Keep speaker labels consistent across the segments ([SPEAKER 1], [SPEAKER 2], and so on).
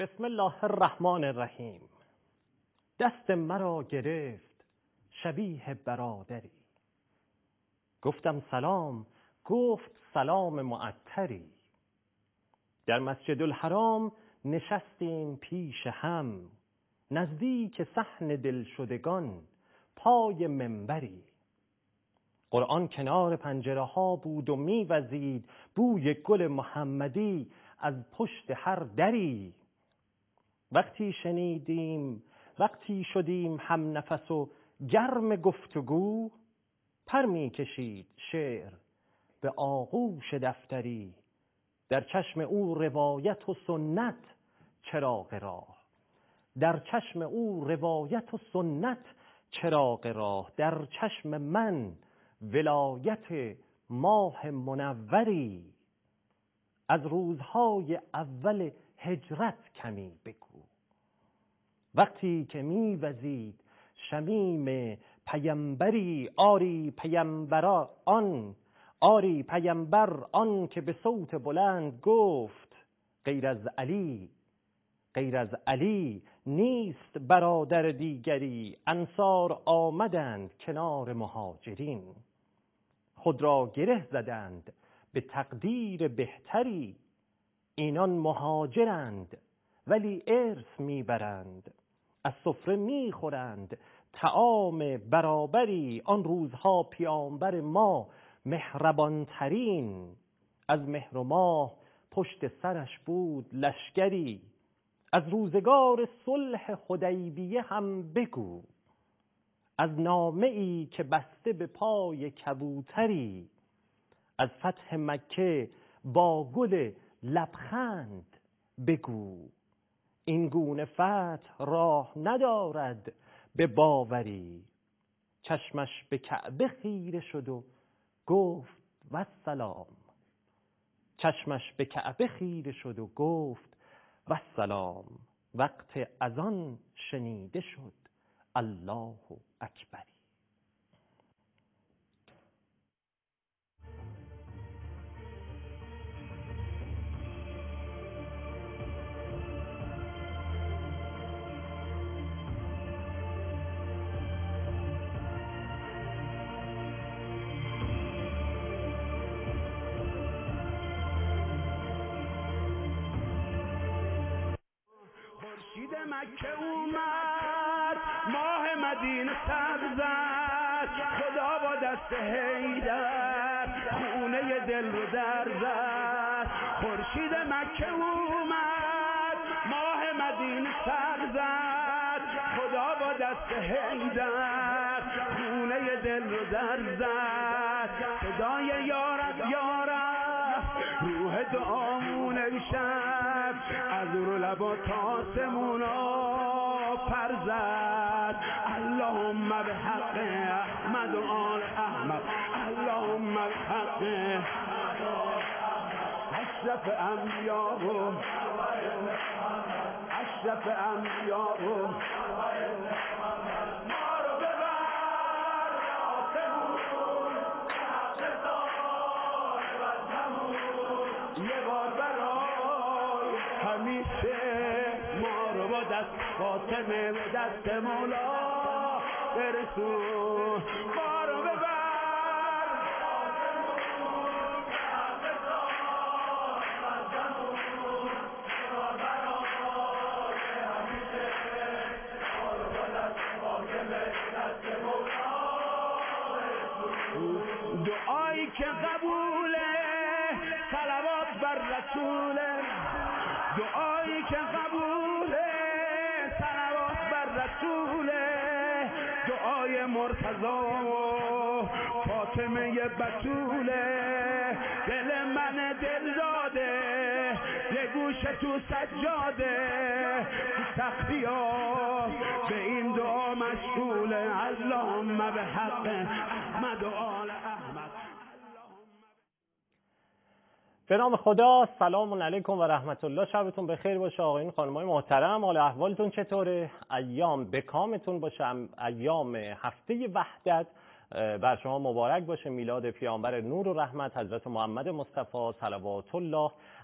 [SPEAKER 1] بسم الله الرحمن الرحیم. دست مرا گرفت شبیه برادری، گفتم سلام، گفت سلام معطری. در مسجد الحرام نشستیم پیش هم، نزدیک صحن دلشدگان پای منبری. قرآن کنار پنجره ها بود و میوزید بوی گل محمدی از پشت هر دری. وقتی شدیم هم نفس و گرم گفتگو، پر می کشید شعر به آغوش دفتری. در چشم او روایت و سنت چراغ راه، در چشم او روایت و سنت چراغ راه. در چشم من ولایت ماه منوری. از روزهای اول هجرت کمی بگو، وقتی که میوزید شمیم پیمبری. آری پیمبر آن که به صوت بلند گفت غیر از علی نیست برادر دیگری. انصار آمدند کنار مهاجرین، خود را گره زدند به تقدیر بهتری. اینان مهاجرند ولی ارث میبرند، از سفره میخورند طعام برابری. آن روزها پیامبر ما مهربان ترین، از مهر و ماه پشت سرش بود لشکری. از روزگار صلح حدیبیه هم بگو، از نامه ای که بسته به پای کبوتری. از فتح مکه با گل لبخند بگو، این گونه فتح راه ندارد به باوری. چشمش به کعبه خیره شد و گفت والسلام. چشمش به کعبه خیره شد و گفت والسلام. وقت اذان شنیده شد الله اکبری.
[SPEAKER 2] خورشید مکه اومد، ماه مدینه سر زد. خدا با دست حیدر خونه دل رو در زد. خورشید مکه اومد، ماه مدینه سر زد. خدا با دست حیدر خونه دل رو در زد. صدای یارب یارب روح دعامون امشب از رو لبا تاسمونا پر زد. اللهم به حق احمد و آل احمد، اللهم به حق اشرف انبیاء و اشرف انبیاء و فاطمه به دست مولا برسون. ما رو ببر دعایی که قبوله، صلوات بر رسوله. دعایی که قبوله، دعای مرتضی و فاطمه بتوله. دل من دل داده یه گوشه تو سجاده، سختی ها به این دعا مشغوله. اللهم به حق احمد و آل احمد.
[SPEAKER 1] به نام خدا. سلام علیکم و رحمت الله. شبتون بخیر باشه آقایون خانمای محترم. حال احوالتون چطوره؟ ایام بکامتون باشه. ایام هفته وحدت بر شما مبارک باشه. میلاد پیامبر نور و رحمت حضرت محمد مصطفی صلوات الله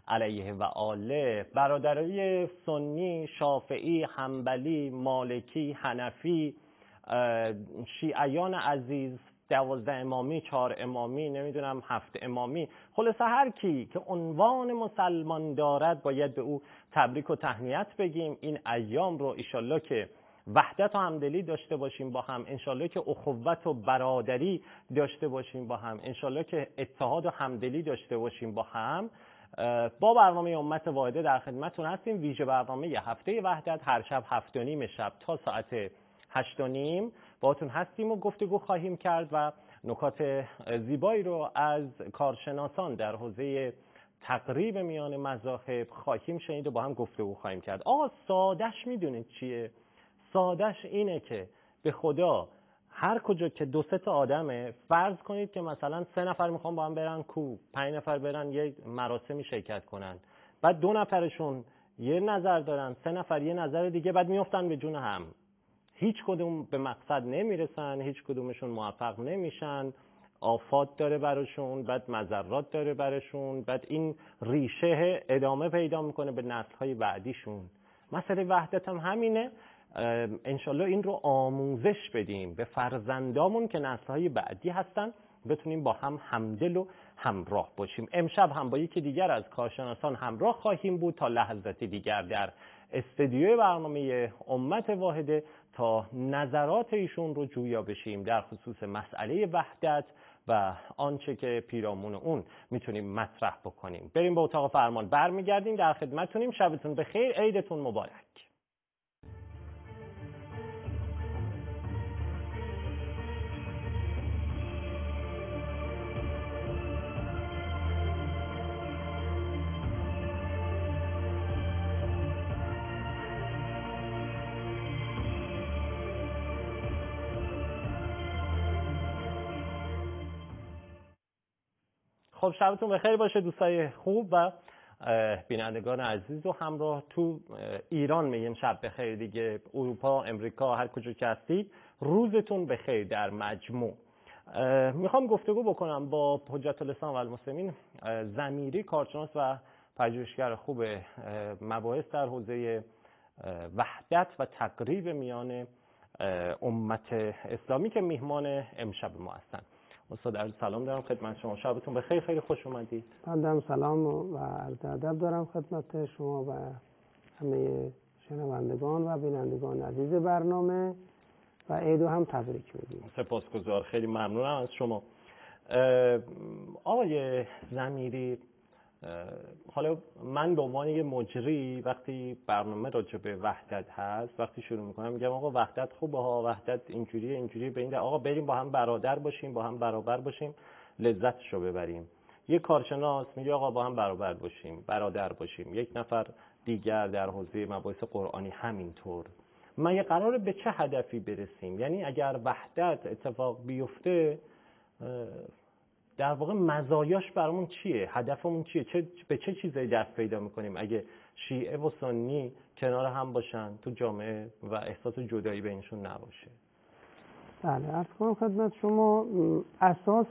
[SPEAKER 1] علیه و آله، برادرای سنی، شافعی، حنبلی، مالکی، حنفی، شیعیان عزیز، 12 امامی، 4 امامی، نمیدونم 7 امامی، خلاصه هر کی که عنوان مسلمان دارد باید به او تبریک و تهنیت بگیم. این ایام رو انشالله که وحدت و همدلی داشته باشیم با هم، انشالله که اخوت و برادری داشته باشیم با هم، انشالله که اتحاد و همدلی داشته باشیم با هم. با برنامه امت واحده در خدمتتون هستیم. ویژه برنامه هفته وحدت هر شب 7:30 شب تا ساعت 8:30 باهاتون هستیم و گفتگو خواهیم کرد و نکات زیبایی رو از کارشناسان در حوزه تقریب میان مذاهب خواهیم شنید و با هم گفتگو خواهیم کرد. آقا سادش میدونید چیه؟ سادش اینه که به خدا هر کجا که 2-3 تا آدمه، فرض کنید که مثلا 3 نفر میخوان با هم برن کوه، 5 نفر برن یه مراسمی شرکت کنن، بعد 2 نفرشون یه نظر دارن، 3 نفر یه نظر دیگه، بعد میافتن به جون هم، هیچ کدوم به مقصد نمیرسن، هیچ کدومشون موفق نمیشن، آفات داره براشون، بعد مضرات داره براشون، بعد این ریشه ادامه پیدا میکنه به نسل‌های بعدیشون. مسئله وحدت هم همینه. انشالله این رو آموزش بدیم به فرزندامون که نسل‌های بعدی هستن، بتونیم با هم همدل و همراه باشیم. امشب هم با یکی دیگر از کارشناسان همراه خواهیم بود تا لحظاتی دیگر در استودیوی برنامه امت واحده تا نظرات ایشون رو جویا بشیم در خصوص مسئله وحدت و آنچه که پیرامون اون میتونیم مطرح بکنیم. بریم به اتاق فرمان، برمیگردیم در خدمتتونیم. شبتون بخیر، عیدتون مبارک. خب شبتون بخیر باشه دوستای خوب و بینندگان عزیز و همراه. تو ایران میگیم شب بخیر دیگه، اروپا، امریکا، هر کجا که هستید روزتون بخیر در مجموع. میخوام گفتگو بکنم با حجت الاسلام و المسلمین ضمیری، کارشناس و پژوهشگر خوب مباحث در حوزه وحدت و تقریب میان امت اسلامی که میهمان امشب ما هستن. استاد عرض سلام دارم خدمت شما، شبتون بخیر، خیلی خوش اومدید.
[SPEAKER 3] من سلام و عرض ادب دارم خدمت شما و همه شنوندگان و بینندگان عزیز برنامه و عیدو هم تبریک میگیم.
[SPEAKER 1] سپاسگزار، خیلی ممنونم از شما. آقای ضمیری، حالا من به عنوان یه مجری وقتی برنامه راجع به وحدت هست، وقتی شروع میکنم میگم آقا وحدت خوبه ها، وحدت اینجوریه به این آقا بریم با هم برادر باشیم، با هم برابر باشیم، لذتشو ببریم. یه کارشناس میگه آقا با هم برابر باشیم، برادر باشیم. یک نفر دیگر در حوزه مباحث قرآنی همینطور. ما یه قراره به چه هدفی برسیم؟ یعنی اگر وحدت اتفاق بیفته در واقع مزایاش برامون چیه؟ هدفمون چیه؟ به چه چیزایی دست پیدا میکنیم اگه شیعه و سنی کنار هم باشن تو جامعه و احساس جدایی بینشون نباشه؟
[SPEAKER 3] بله، عرض کنم خدمت شما اساس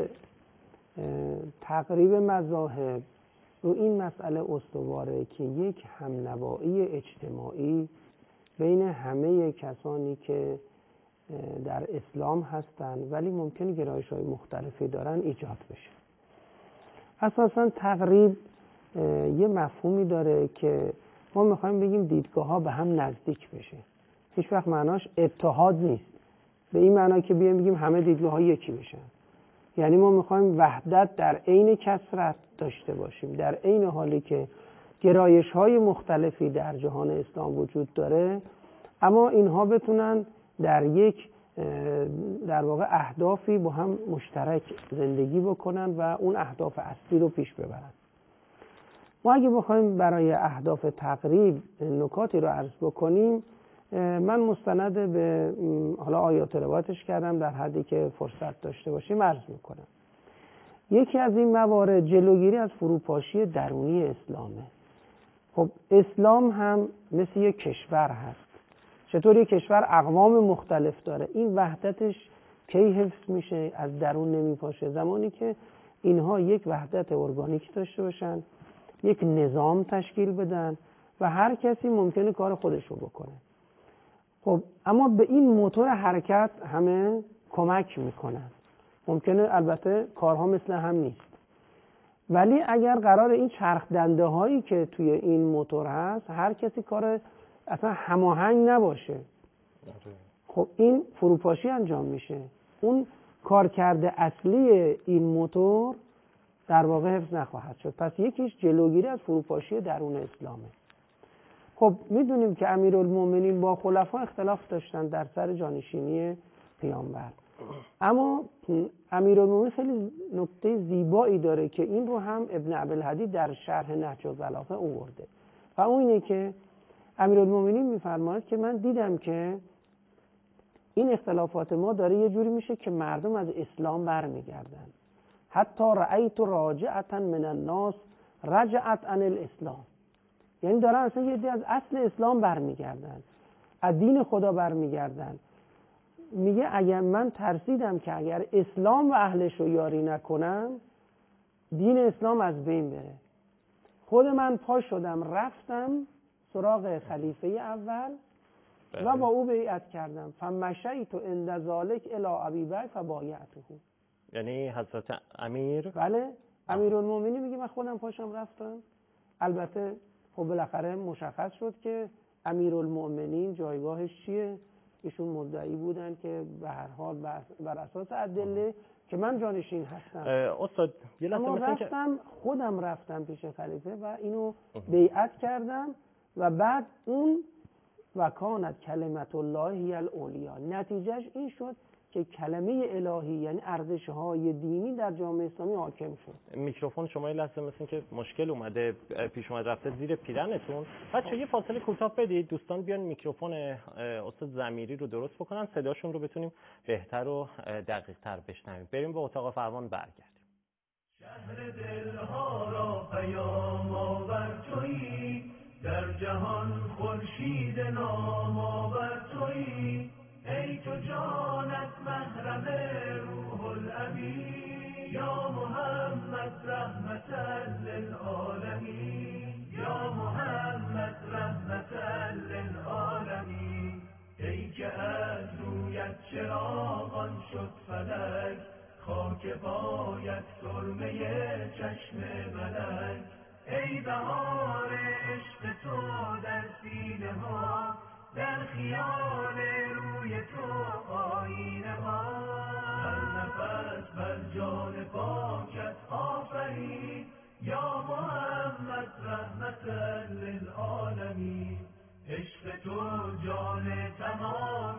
[SPEAKER 3] تقریب مذاهب رو این مسئله استواره که یک همنوایی اجتماعی بین همه کسانی که در اسلام هستن ولی ممکنه گرایش‌های مختلفی دارن ایجاد بشه. اساساً تقریب یه مفهومی داره که ما میخوایم بگیم دیدگاه‌ها به هم نزدیک بشه. هیچ وقت معناش اتحاد نیست، به این معنا که بیایم بگیم همه دیدگاه‌ها یکی بشن. یعنی ما میخوایم وحدت در عین کثرت داشته باشیم، در عین حالی که گرایش‌های مختلفی در جهان اسلام وجود داره، اما اینها بتونن در یک در واقع اهدافی با هم مشترک زندگی بکنن و اون اهداف اصلی رو پیش ببرن. ما اگه بخوایم برای اهداف تقریب نکاتی رو عرض بکنیم، من مستند به حالا آیات روایتش کردم، در حدی که فرصت داشته باشیم عرض میکنم. یکی از این موارد جلوگیری از فروپاشی درونی اسلامه. خب اسلام هم مثل یک کشور هست. چطور یک کشور اقوام مختلف داره، این وحدتش کی حفظ میشه؟ از درون نمیپاشه، زمانی که اینها یک وحدت ارگانیک داشته باشن، یک نظام تشکیل بدن و هر کسی ممکنه کار خودش رو بکنه. خب اما به این موتور حرکت همه کمک میکنن. ممکنه البته کارها مثل هم نیست، ولی اگر قرار این چرخ دنده هایی که توی این موتور هست هر کسی کار اصلا هماهنگ نباشه، خب این فروپاشی انجام میشه. اون کارکرد اصلی این موتور در واقع حفظ نخواهد شد. پس یکیش جلوگیری از فروپاشی درون اسلامه. خب میدونیم که امیرالمومنین با خلفا اختلاف داشتن در سر جانشینی پیامبر، اما امیرالمومنین خیلی نکته زیبایی داره که این رو هم ابن عبدالهادی در شرح نهج البلاغه آورده و اون اینه که امیرالمومنین میفرماید که من دیدم که این اختلافات ما داره یه جوری میشه که مردم از اسلام برمیگردن. حتی رأیت راجعتا من الناس رجعت عن الاسلام، یعنی دارن اصلا یه دی از اصل اسلام برمیگردن، از دین خدا برمیگردن. میگه اگر من ترسیدم که اگر اسلام و اهلش رو یاری نکنم دین اسلام از بین بره. خود من پا شدم رفتم سراغ خلیفه اول و با او بیعت کردم. فمشیت عند ذلک الی ابی بکر فبایعته.
[SPEAKER 1] یعنی حضرت امیر،
[SPEAKER 3] بله، امیرالمومنین میگه من خودم پاشم رفتم. البته خب بالاخره مشخص شد که امیرالمومنین جایگاهش چیه. ایشون مدعی بودن که به هر حال بر اساس ادله که من جانشین هستم.
[SPEAKER 1] استاد یه لحظه
[SPEAKER 3] رفتم خودم رفتم پیش خلیفه و اینو بیعت کردم و بعد اون و کانت کلمت الله هی العلیا، نتیجهش این شد که کلمه الهی یعنی ارزش‌های دینی در جامعه اسلامی حاکم شد.
[SPEAKER 1] میکروفون شما یه لحظه مثل که مشکل اومده پیش اومد رفته زیر پیرنتون. بچه‌ها یه فاصله کوتاه بدید، دوستان بیان میکروفون استاد ضمیری رو درست بکنن، صداشون رو بتونیم بهتر و دقیق‌تر بشنویم. بریم به اتاق فرمان برگردیم.
[SPEAKER 4] شهر دلها را پیام آور تویی، در جهان خورشید نام آور تویی، ای تو جانت محرم روح الامین، یا محمد رحمتا للعالمین، یا محمد رحمتا للعالمین، ای که از رویت چراغان شد فلک، خاک پایت سرمه چشم ملک، ای بهار عشق تو در سینه ها، در خیال روی تو آینه ها، هر نفس بر جان پاکت آفرین، یا محمد رحمتا للعالمین، عشق تو جان تمام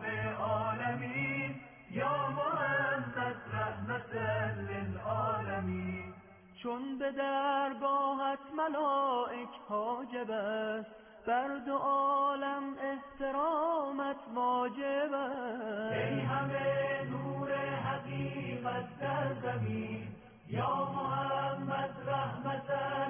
[SPEAKER 4] عالمین، یا محمد رحمتا للعالمین. چون به درگاهت ملائک حاجب است، بر دو عالم احترامت واجب است، ای همه نور حقیقت در زمین، یا محمد رحمتا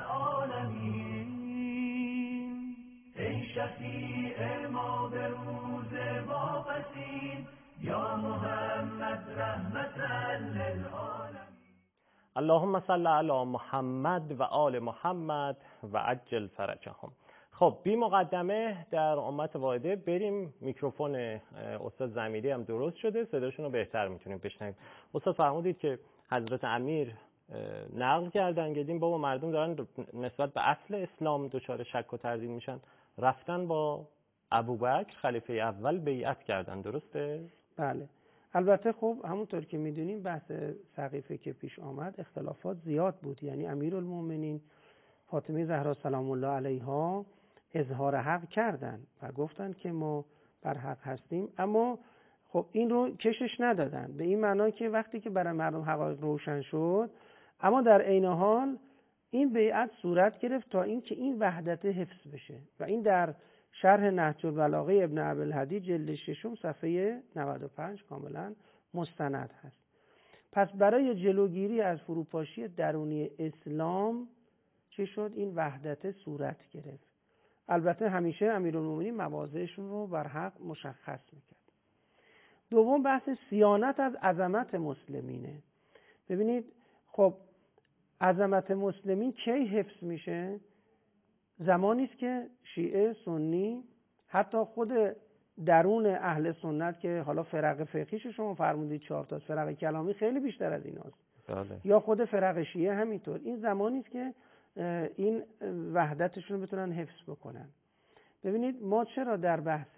[SPEAKER 4] للعالمین، ای شفیع ما به روز واپسین، یا محمد رحمتا للعالمین.
[SPEAKER 1] اللهم صل علی محمد و آل محمد و عجل فرجهم. خب بی مقدمه در امت واحده بریم. میکروفون استاد ضمیری هم درست شده، صداشون رو بهتر میتونیم بشنویم. استاد فرمودید که حضرت امیر نقل کردن که بابا مردم دارن نسبت به اصل اسلام دچار شک و تردید میشن، رفتن با ابوبکر خلیفه اول بیعت کردن، درسته؟
[SPEAKER 3] بله. البته خب همونطور که میدونیم بحث سقیفه که پیش آمد اختلافات زیاد بود، یعنی امیرالمومنین فاطمه زهرا سلام الله علیها اظهار حق کردن و گفتن که ما بر حق هستیم، اما خب این رو کشش ندادن، به این معنی که وقتی که برای مردم حقایق روشن شد، اما در عین حال این بیعت صورت گرفت تا اینکه این وحدت حفظ بشه و این در شرح نهج البلاغه ابن عبدالهادی جلد 6 صفحه 95 کاملا مستند هست. پس برای جلوگیری از فروپاشی درونی اسلام چه شد؟ این وحدت صورت گرفت. البته همیشه امیرالمومنین مواضعشون رو بر حق مشخص میکرد. دوم بحث صیانت از عظمت مسلمینه. ببینید خب عظمت مسلمین کی حفظ میشه؟ زمانی است که شیعه، سنی، حتی خود درون اهل سنت که حالا فرق فقهیش شما فرمودید 4 تا، فرق کلامی خیلی بیشتر از ایناست.
[SPEAKER 1] بله.
[SPEAKER 3] یا خود فرق شیعه همینطور. این زمانی است که این وحدتشون رو بتونن حفظ بکنن. ببینید ما چرا در بحث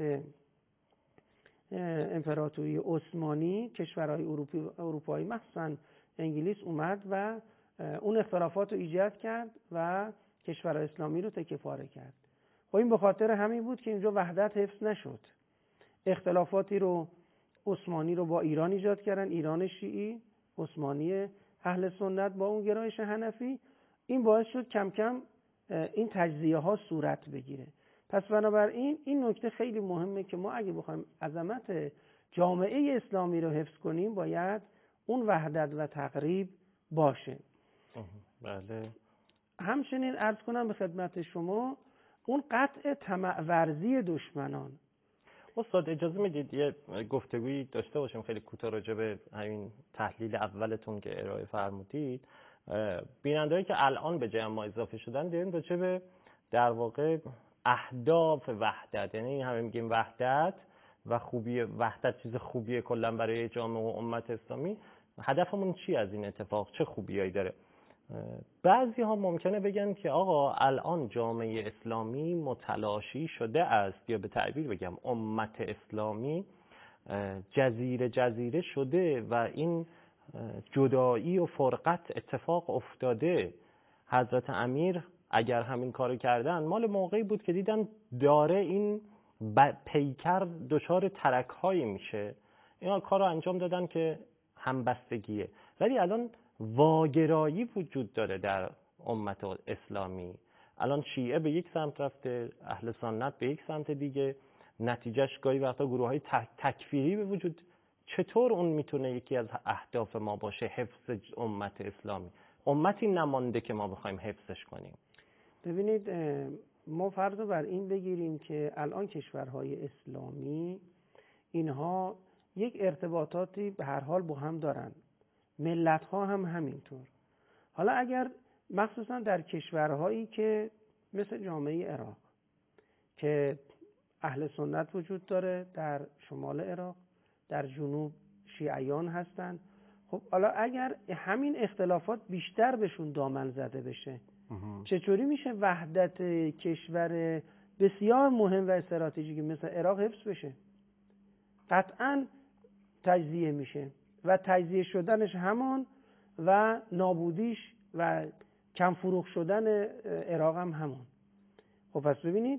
[SPEAKER 3] امپراتوری عثمانی کشورهای اروپایی مخصوصا انگلیس اومد و اون اختلافات رو ایجاد کرد و کشورهای اسلامی رو تکه پاره کرد؟ خب این به خاطر همین بود که اینجا وحدت حفظ نشد. اختلافاتی رو عثمانی رو با ایران ایجاد کردن، ایران شیعی، عثمانی اهل سنت با اون گرایش حنفی. این باعث شد کم کم این تجزیه ها صورت بگیره. پس بنابراین این نکته خیلی مهمه که ما اگه بخوایم عظمت جامعه اسلامی رو حفظ کنیم باید اون وحدت و تقریب باشه.
[SPEAKER 1] بله.
[SPEAKER 3] همچنین عرض کنم به خدمت شما اون قطع طمع ورزی دشمنان.
[SPEAKER 1] استاد اجازه میدید یه گفتگویی داشته باشیم خیلی کوتاه راجع به همین تحلیل اولتون که ارائه فرمودید. بینندهایی که الان به جمع ما اضافه شدن داریم راجع به در واقع اهداف وحدت، یعنی همه میگیم وحدت و خوبی وحدت چیز خوبیه کلا برای جامعه و امت اسلامی. هدفمون چی از این اتفاق؟ چه خوبیایی داره؟ بعضی ها ممکنه بگن که آقا الان جامعه اسلامی متلاشی شده است، یا به تعبیر بگم امت اسلامی جزیره شده و این جدایی و فرقت اتفاق افتاده. حضرت امیر اگر همین کارو کردن مال موقعی بود که دیدن داره این پیکر دچار ترک‌هایی میشه، اینا کارو انجام دادن که همبستگیه. ولی الان واگرایی وجود داره در امت اسلامی. الان شیعه به یک سمت رفته، اهل سنت به یک سمت دیگه، نتیجهش گاهی وقتا گروه‌های تکفیری به وجود. چطور اون میتونه یکی از اهداف ما باشه حفظ امت اسلامی؟ امتی نمانده که ما بخوایم حفظش کنیم.
[SPEAKER 3] ببینید ما فرض رو بر این بگیریم که الان کشورهای اسلامی اینها یک ارتباطاتی به هر حال با هم دارن، ملت‌ها هم همینطور. حالا اگر مخصوصا در کشورهایی که مثل جامعه عراق که اهل سنت وجود داره، در شمال عراق، در جنوب شیعیان هستن، خب حالا اگر همین اختلافات بیشتر بهشون دامن زده بشه چطوری میشه وحدت کشور بسیار مهم و استراتژیکی مثل عراق حفظ بشه؟ قطعاً تجزیه میشه و تجزیه شدنش همان و نابودیش و کم فروخ شدن عراق هم همون. خب پس ببینید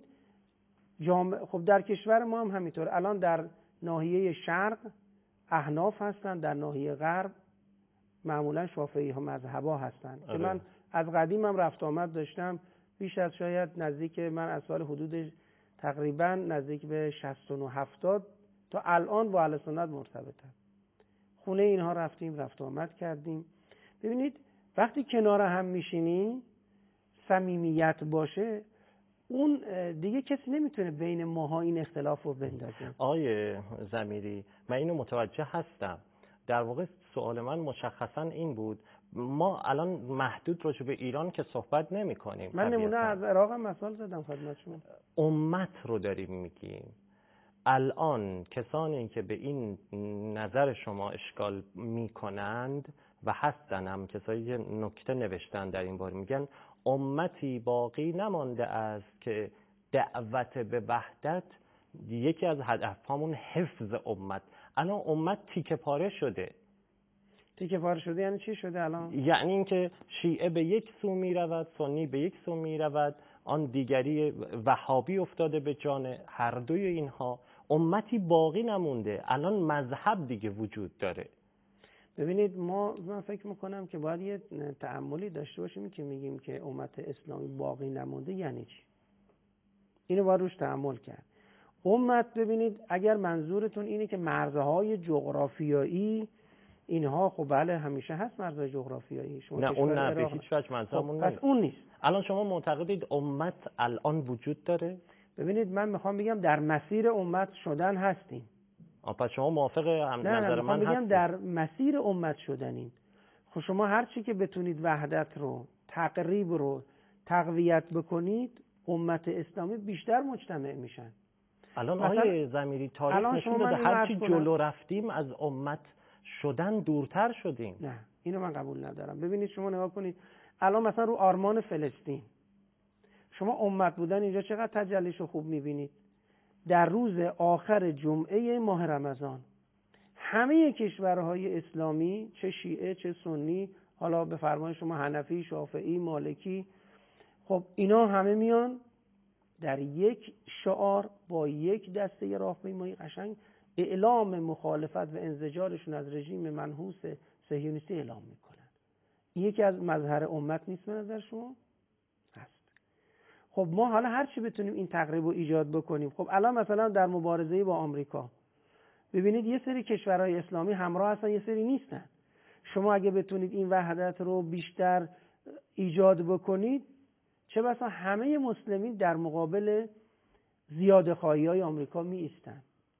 [SPEAKER 3] خب در کشور ما هم همینطور. الان در ناحیه شرق احناف هستن، در ناحیه غرب معمولا شافعی ها مذهبا هستن که من از قدیم هم رفت آمد داشتم. بیش از شاید نزدیک من از سال حدود تقریبا نزدیک به 69-70 تا الان با اهل سنت مرتبطم. خونه اینها رفتیم، رفت آمد کردیم. ببینید وقتی کنار هم میشینی صمیمیت باشه، اون دیگه کسی نمیتونه بین ماها این اختلاف رو بندازه.
[SPEAKER 1] آقای ضمیری من اینو متوجه هستم. در واقع سوال من مشخصا این بود، ما الان محدود راجع به ایران که صحبت نمی کنیم.
[SPEAKER 3] من نمونه از عراق هم مثال زدم خدمت شما.
[SPEAKER 1] امت رو داریم میگیم. الان کسانی که به این نظر شما اشکال میکنند و هستن هم کسایی که نکته نوشتن در این باره، میگن امتی باقی نمانده است که دعوت به وحدت یکی از هدفهامون حفظ امت. الان امت تیکه پاره شده.
[SPEAKER 3] تیکه پاره شده یعنی چی شده الان؟
[SPEAKER 1] یعنی اینکه شیعه به یک سو می رود، سنی به یک سو می رود، آن دیگری وهابی افتاده به جان هر دوی اینها. امتی باقی نمونده. الان مذهب دیگه وجود داره.
[SPEAKER 3] ببینید من فکر میکنم که باید یه تأملی داشته باشیم که میگیم که امت اسلامی باقی نمونده یعنی چی. اینو باید روش تأمل کرد. امت ببینید اگر منظورتون اینه که مرزهای جغرافیایی اینها، خب بله همیشه هست مرزهای جغرافیایی.
[SPEAKER 1] نه اون نه به هیچ وجه منظورمون
[SPEAKER 3] نیست. پس اون نیست.
[SPEAKER 1] الان شما معتقدید امت الان وجود داره؟
[SPEAKER 3] ببینید من میخوام بگم در مسیر امت شدن هستیم.
[SPEAKER 1] پس شما موافق هم نظر من هستید؟
[SPEAKER 3] میگم در مسیر امت شدنیم. خب شما هر چی که بتونید وحدت رو، تقریب رو تقویت بکنید، امت اسلامی بیشتر مجتمع میشن.
[SPEAKER 1] الان آقای ضمیری تاریخ نشون داده هر چی جلو رفتیم از امت شدن دورتر شدیم.
[SPEAKER 3] نه اینو من قبول ندارم. ببینید شما نگاه کنید الان مثلا رو آرمان فلسطین، شما امت بودن اینجا چقدر تجلیشو خوب میبینید. در روز آخر جمعه ماه رمضان همه کشورهای اسلامی، چه شیعه چه سنی، حالا به فرمان شما حنفی، شافعی، مالکی، خب اینا همه میان در یک شعار با یک دسته راهپیمایی قشنگ اعلام مخالفت و انزجارشون از رژیم منحوس صهیونیستی اعلام میکنن. این یکی از مظهر امت نیست به نظر شما؟ هست. خب ما حالا هر چی بتونیم این تقریب رو ایجاد بکنیم. خب الان مثلا در مبارزه با آمریکا ببینید یه سری کشورهای اسلامی همراه هستن، یه سری نیستن. شما اگه بتونید این وحدت رو بیشتر ایجاد بکنید، چه بسا همه مسلمین در مقابل زیادخواهی‌های آمریکا می ایستن.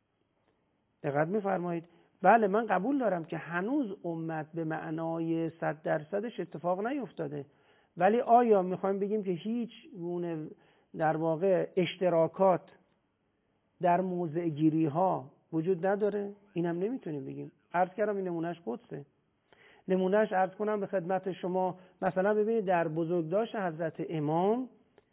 [SPEAKER 3] دقت می‌فرمایید؟ بله من قبول دارم که هنوز امت به معنای 100%ش اتفاق نیفتاده، ولی آیا می‌خوایم بگیم که هیچ گونه در واقع اشتراکات در موضع گیری‌ها وجود نداره؟ اینم نمیتونیم بگیم. عرض کردم این نمونهش قدسه. نمونهش عرض کنم به خدمت شما، مثلا ببینید در بزرگداشت حضرت امام،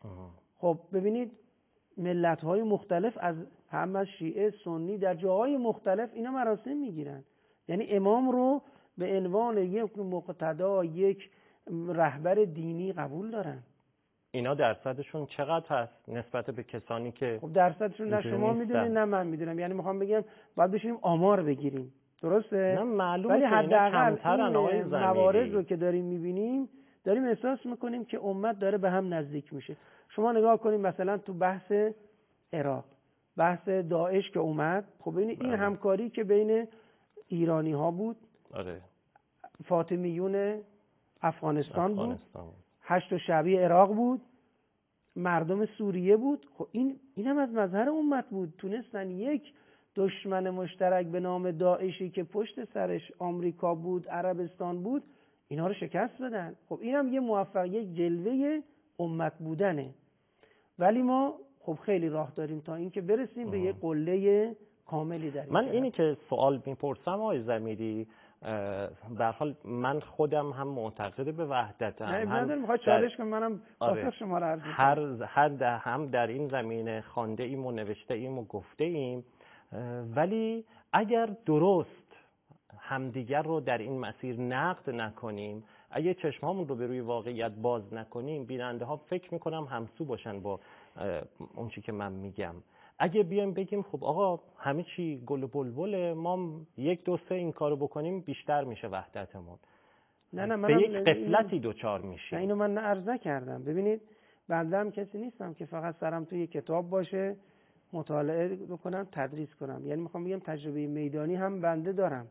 [SPEAKER 3] خب ببینید ملت‌های مختلف هم از شیعه، سنی، در جاهای مختلف اینا مراسم میگیرن. یعنی امام رو به عنوان یک مقتدا، یک رهبر دینی قبول دارن.
[SPEAKER 1] اینا درصدشون چقدر هست نسبت به کسانی که
[SPEAKER 3] خب درصدشون نه شما میدونید نه من میدونم. یعنی میخوام بگم باید بشینیم آمار بگیریم، درسته؟
[SPEAKER 1] نه معلومه
[SPEAKER 3] ولی
[SPEAKER 1] که اینا
[SPEAKER 3] کمترن.
[SPEAKER 1] آقای ضمیری
[SPEAKER 3] موارد رو که داریم میبینیم داریم احساس میکنیم که امت داره به هم نزدیک میشه. شما نگاه کنید مثلا تو بحث عراق، بحث داعش که اومد، خب این همکاری که بین ایرانی ها بود،
[SPEAKER 1] آره،
[SPEAKER 3] فاطمیون افغانستان بود، هشت شعبی عراق بود، مردم سوریه بود. خب این هم از مظهر امت بود. تونستن یک دشمن مشترک به نام داعشی که پشت سرش آمریکا بود، عربستان بود، اینا رو شکست بدن. خب این هم یه موفقیت، یک جلوه امت بودنه. ولی ما خب خیلی راه داریم تا اینکه برسیم به یه قله کاملی در این.
[SPEAKER 1] من اینی که سوال میپرسم آقای ضمیری، به هر حال من خودم هم معتقد به وحدتم.
[SPEAKER 3] نه میخواد چالش کنم، منم پاسخ شما رو عرض می‌کنم.
[SPEAKER 1] هم در این زمینه خوانده ایم و نوشته ایم و گفته ایم، ولی اگر درست همدیگر رو در این مسیر نقد نکنیم، اگه چشمامون رو به روی واقعیت باز نکنیم، بیننده ها فکر میکنم همسو باشن با اون چی که من میگم. اگه بیایم بگیم خب آقا همه چی گل و بلبله، ما 1 2 3 این کارو بکنیم بیشتر میشه وحدتمون،
[SPEAKER 3] نه
[SPEAKER 1] به یک غفلتی دوچار میشیم.
[SPEAKER 3] نه اینو من عرض نکردم. ببینید بنده هم کسی نیستم که فقط سرم توی کتاب باشه، مطالعه بکنم، تدریس کنم. یعنی میخوام بگم تجربه میدانی هم بنده دارم.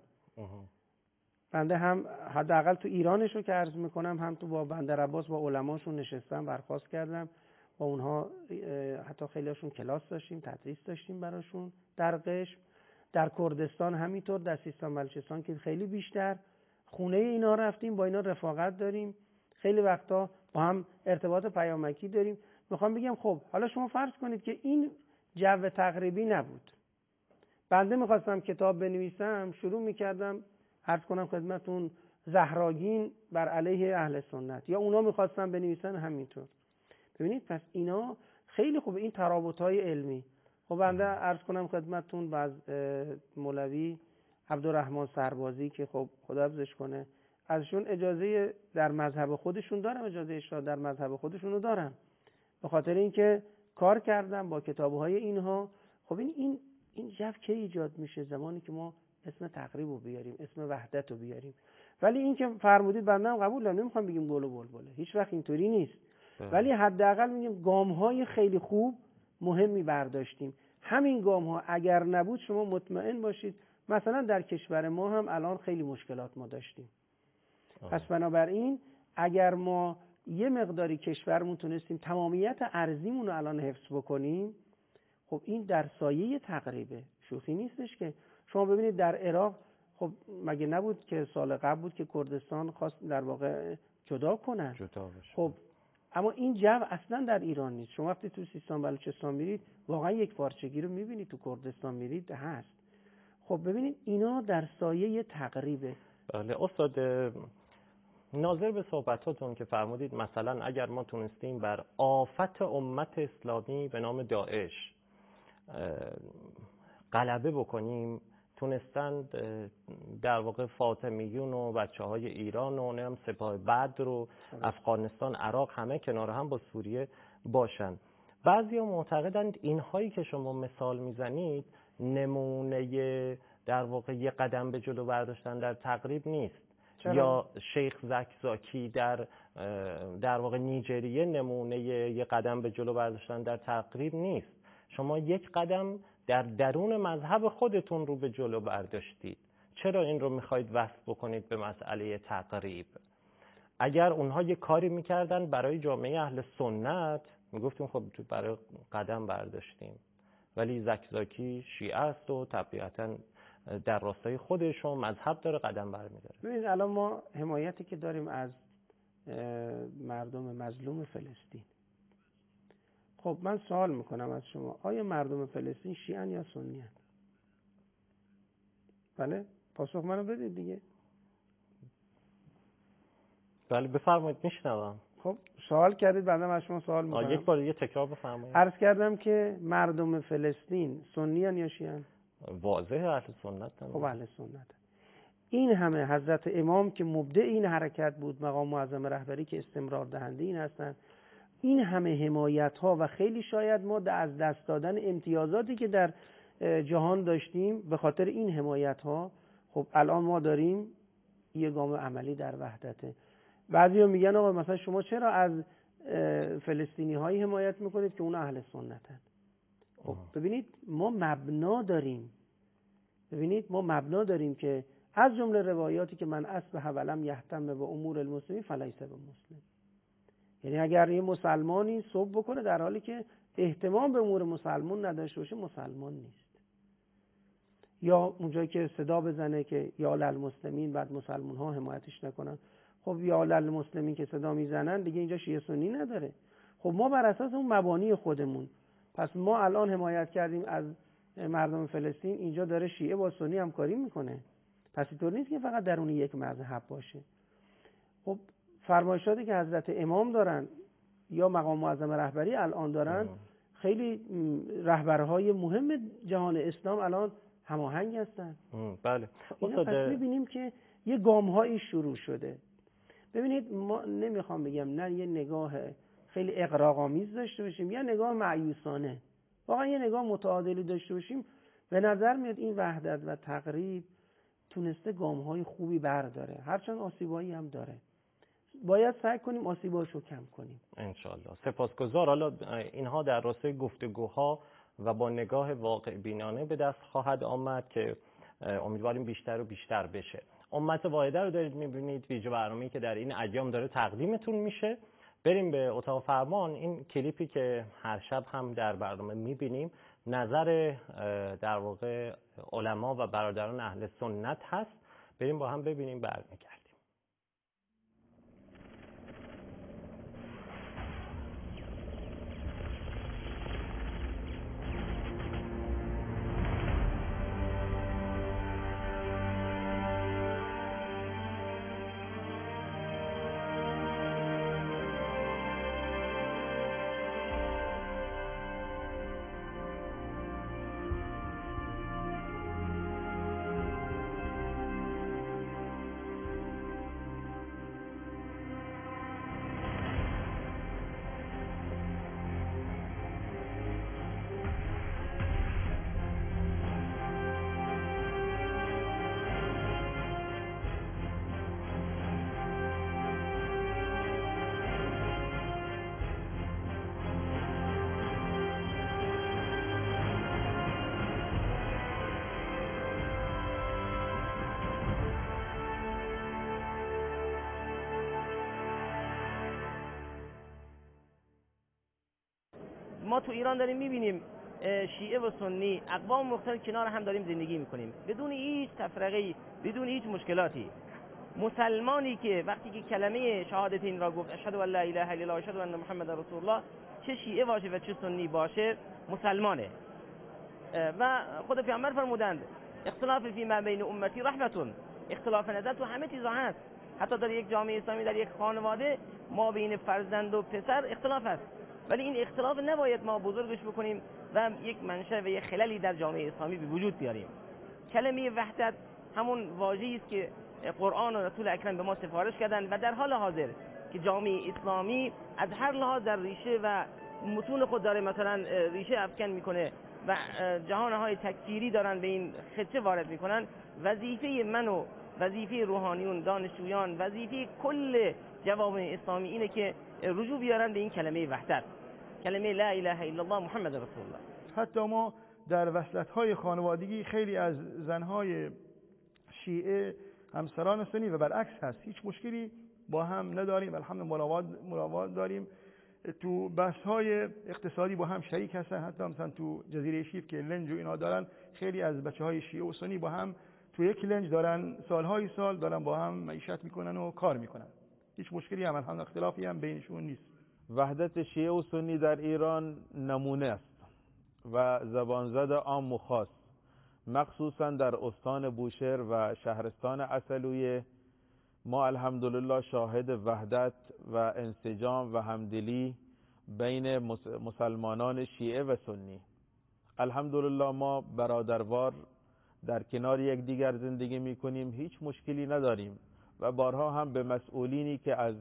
[SPEAKER 3] بنده هم حداقل تو ایرانش رو که عرض میکنم، هم تو با بندر عباس با علماشون نشستم، برخاست کردم با اونها، حتی خیلیاشون کلاس داشتیم، تدریس داشتیم براشون در قشم. در کردستان همینطور، در سیستان بلوچستان که خیلی بیشتر، خونه اینا رفتیم، با اینا رفاقت داریم، خیلی وقتا با هم ارتباط پیامکی داریم. میخوام بگم خب حالا شما فرض کنید که این جو تقریبی نبود، بنده میخواستم کتاب بنویسم، شروع میکردم عرض کنم خدمتون زهراگین بر علیه اهل سنت، یا اونا میخواستم بنویسن همینطور. ببینید پس اینا خیلی خوبه، این ترابط‌های علمی. خب بنده عرض کنم خدمتون باز مولوی عبدالرحمن سربازی که خب خدا حفظش کنه، ازشون اجازه در مذهب خودشون دارم، اجازه اشاره در مذهب خودشونو دارم، به خاطر اینکه کار کردم با کتاب‌های اینها. خب این جو که ایجاد میشه زمانی که ما اسم تقریب رو بیاریم، اسم وحدت رو بیاریم. ولی این که فرمودید بنده هم قبول دارم، نمیخوام بگیم گل و بلبله، هیچ وقت اینطوری نیست. ولی حداقل میگیم گام‌های خیلی خوب مهمی برداشتیم. همین گام‌ها اگر نبود شما مطمئن باشید مثلا در کشور ما هم الان خیلی مشکلات ما داشتیم. پس بنابراین اگر ما یه مقداری کشورمون تونستیم تمامیت ارضیمون رو الان حفظ بکنیم، خب این در سایه تقریبه، شوخی نیستش که. شما ببینید در عراق خب مگه نبود که سال قبل بود که کردستان خواست در واقع جدا کنن؟
[SPEAKER 1] جدا بشه.
[SPEAKER 3] خب اما این جو اصلا در ایران نیست. شما وقتی تو سیستان بلوچستان میرید واقعا یک پارچگی رو میبینید، تو کردستان میرید هست. خب ببینید اینا در سایه تقریبه.
[SPEAKER 1] بله استاد، ناظر به صحبتاتون که فرمودید مثلا اگر ما تونستیم بر آفت امت اسلامی به نام داعش غلبه بکنیم، تونستند در واقع فاطمیون و بچه‌های ایران و نام سپاه بدر و افغانستان، عراق همه کنار هم با سوریه باشن. بعضیا معتقدند اینهایی که شما مثال میزنید نمونه در واقع یه قدم به جلو برداشتن در تقریب نیست.
[SPEAKER 3] چرا؟
[SPEAKER 1] یا شیخ زکزاکی در واقع نیجریه نمونه یه قدم به جلو برداشتن در تقریب نیست. شما یک قدم در درون مذهب خودتون رو به جلو برداشتید. چرا این رو میخواید وصل بکنید به مسئله تقریب؟ اگر اونها یه کاری میکردن برای جامعه اهل سنت میگفتیم خب برای قدم برداشتیم، ولی زکزاکی شیعه است و طبیعتاً در راستای خودش و مذهب داره قدم برمیداره.
[SPEAKER 3] ببینید الان ما حمایتی که داریم از مردم مظلوم فلسطین، خب من سوال میکنم از شما، آیا مردم فلسطین شیعه یا سنی هست؟ بله؟ پاسخ منو بدید دیگه.
[SPEAKER 1] بله بفرمایید میشنوم.
[SPEAKER 3] خب سوال کردید بعدم از شما سوال میکنم.
[SPEAKER 1] یک بار دیگه تکرار بفرمایید.
[SPEAKER 3] عرض کردم که مردم فلسطین سنی یا شیعه؟
[SPEAKER 1] واضحه اهل سنت.
[SPEAKER 3] خب اهل سنت. این همه حضرت امام که مبدع این حرکت بود، مقام معظم رهبری که استمرار دهنده این هستن، این همه حمایت ها و خیلی شاید ما از دست دادن امتیازاتی که در جهان داشتیم به خاطر این حمایت ها، خب الان ما داریم یه گام عملی در وحدته. بعضیا میگن آقا مثلا شما چرا از فلسطینی هایی حمایت میکنید که اون اهل سنتن؟ خب ببینید ما مبنا داریم. ببینید ما مبنا داریم که از جمله روایاتی که من اصبح ولم یهتم به امور المسلمین فلیس بمسلم. یعنی اگر یه مسلمانی صبح بکنه در حالی که اهتمام به امور مسلمان نداشته باشه مسلمان نیست. یا اونجایی که صدا بزنه که یا للمسلمین بعد مسلمان ها حمایتش نکنن، خب یا للمسلمین که صدا میزنن دیگه اینجا شیعه سنی نداره. خب ما بر اساس اون مبانی خودمون، پس ما الان حمایت کردیم از مردم فلسطین، اینجا داره شیعه با سنی همکاری میکنه، پس اینطور نیست که فقط درون یک مذهب باشه. خب فرمایشاتی که حضرت امام دارن یا مقام معظم رهبری الان دارن، خیلی رهبرهای مهم جهان اسلام الان هماهنگ هستن.
[SPEAKER 1] بله.
[SPEAKER 3] پس میبینیم که یه گام‌هایی شروع شده. ببینید ما نمیخوام بگم نه یه نگاه خیلی اغراق‌آمیز داشته باشیم یا نگاه مایوسانه، واقعا یه نگاه متعادلی داشته باشیم. به نظر میاد این وحدت و تقریب تونسته گام‌های خوبی برداره، هرچند آسیبایی هم داره. باید سعی کنیم آسیباشو کم کنیم
[SPEAKER 1] انشالله. سپاسگزار. حالا اینها در راستای گفتگوها و با نگاه واقع بینانه به دست خواهد آمد که امیدواریم بیشتر و بیشتر بشه. امت واحده رو دارید میبینید، ویژه برنامه‌ای که در این ایام داره تقدیمتون میشه. بریم به اتاق فرمان. این کلیپی که هر شب هم در برنامه میبینیم نظر در واقع علما و برادران اهل سنت هست. بریم با هم ببینیم، برمیگردیم.
[SPEAKER 5] ما تو ایران داریم میبینیم شیعه و سنی اقوام مختلف کنار هم داریم زندگی میکنیم بدون هیچ تفرقه‌ای، بدون هیچ مشکلاتی. مسلمانی که وقتی که کلمه شهادتین را گفت اشهد ان لا اله الا الله و اشهد ان محمد رسول الله، چه شیعه باشه و چه سنی باشه مسلمانه. و خود پیامبر فرمودند اختلاف فی ما بین امتی رحمتون، اختلاف نظر تو همه چیزا هست، حتی در یک جامعه اسلامی، در یک خانواده ما بین فرزند و پسر اختلاف هست، ولی این اختلاف نباید ما بزرگش بکنیم و یک منشأ و یک خللی در جامعه اسلامی به وجود بیاریم. کلمه وحدت همون واژه‌ای است که قرآن و رسول اکرم به ما سفارش کردند و در حال حاضر که جامعه اسلامی از هر لحاظ در ریشه و متون خود داره مثلا ریشه افکن میکنه و جهانهای تکفیری دارن به این خطه وارد میکنن، وظیفه من و وظیفه روحانیون، دانشجویان، وظیفه کل جوامع اسلامی اینه که رجوع بیارن به این کلمه وحدت، کلمه لا اله الا الله محمد رسول الله.
[SPEAKER 6] حتی ما در وصلت‌های خانوادگی خیلی از زنهای شیعه همسران سنی و برعکس هست، هیچ مشکلی با هم نداریم، الحمدلله ملاقات داریم، تو بحث‌های اقتصادی با هم شریک هستن، حتی مثلا تو جزیره شیف که لنج و اینا دارن، خیلی از بچه‌های شیعه و سنی با هم تو یک لنج دارن، سالهای سال دارن با هم معیشت میکنن و کار میکنن، هیچ مشکلی هم الحمدلله اختلافی هم بینشون نیست.
[SPEAKER 7] وحدت شیعه و سنی در ایران نمونه است و زبانزد عام و خاص، مخصوصا در استان بوشهر و شهرستان عسلویه ما الحمدلله شاهد وحدت و انسجام و همدلی بین مسلمانان شیعه و سنی. الحمدلله ما برادروار در کنار یکدیگر زندگی میکنیم، هیچ مشکلی نداریم و بارها هم به مسئولینی که از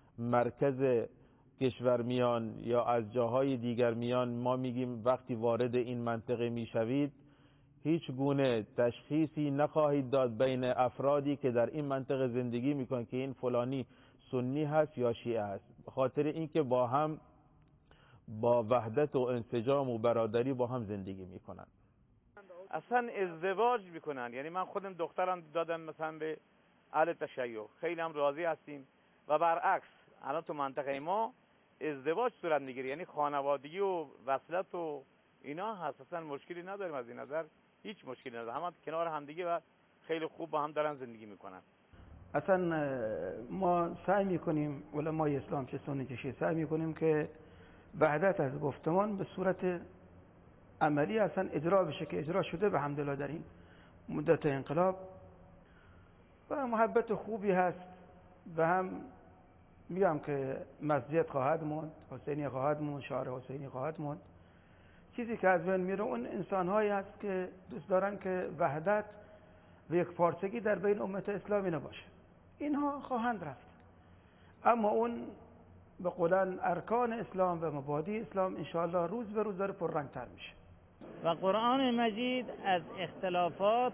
[SPEAKER 7] مرکز کشور میان یا از جاهای دیگر میان ما میگیم وقتی وارد این منطقه میشوید هیچ گونه تشخیصی نخواهید داد بین افرادی که در این منطقه زندگی میکنن که این فلانی سنی هست یا شیعه هست، به خاطر اینکه با هم با وحدت و انسجام و برادری با هم زندگی میکنن.
[SPEAKER 8] اصلا ازدواج میکنن، یعنی من خودم دخترم دادم مثلا به اهل تشیع، خیلی هم راضی هستیم و برعکس الان تو منطقه ما ازدواج صورت میگیره، یعنی خانوادگی و وصلت و اینا هست، اصلا مشکلی نداریم از این نظر، هیچ مشکلی نداره، همه کنار همدیگه و خیلی خوب با هم دارن زندگی میکنن.
[SPEAKER 9] اصلا ما سعی میکنیم، علمای اسلام چه سنی چه شیعه، سعی میکنیم که وحدت از گفتمان به صورت عملی اصلا اجرا بشه که اجرا شده به حمدالله در این مدت انقلاب و محبت خوبی هست و هم میگم که مسجد خواهد موند، حسینی خواهد موند، شعار حسینی خواهد موند. چیزی که از بین میره اون انسان‌هایی هست که دوست دارن که وحدت و یک پارچگی در بین امت اسلامی نباشه، اینها خواهند رفت، اما اون به قولن ارکان اسلام و مبادی اسلام انشاءالله روز به روز داره پررنگ‌تر میشه.
[SPEAKER 10] و قرآن مجید از اختلافات